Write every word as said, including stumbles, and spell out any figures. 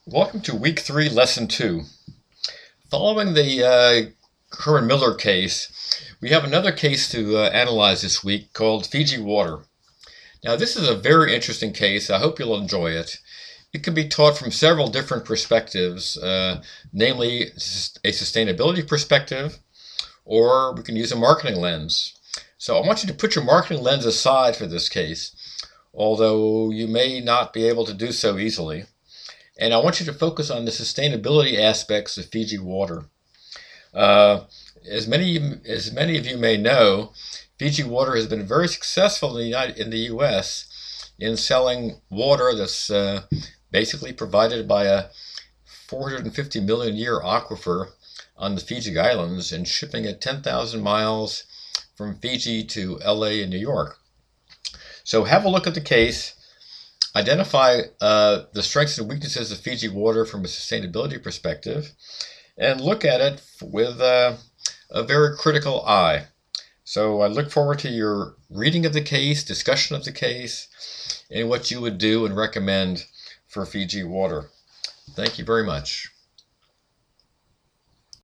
Welcome to week three, lesson two. Following the uh, Herman Miller case, we have another case to uh, analyze this week called Fiji Water. Now, this is a very interesting case. I hope you'll enjoy it. It can be taught from several different perspectives, uh, namely a sustainability perspective, or we can use a marketing lens. So I want you to put your marketing lens aside for this case, although you may not be able to do so easily. And I want you to focus on the sustainability aspects of Fiji Water. Uh, as many as many of you may know, Fiji Water has been very successful in the United, in the U S in selling water that's uh, basically provided by a four hundred fifty million year aquifer on the Fiji Islands and shipping it ten thousand miles from Fiji to L A and New York. So have a look at the case. Identify uh, the strengths and weaknesses of Fiji Water from a sustainability perspective, and look at it with uh, a very critical eye. So I look forward to your reading of the case, discussion of the case, and what you would do and recommend for Fiji Water. Thank you very much.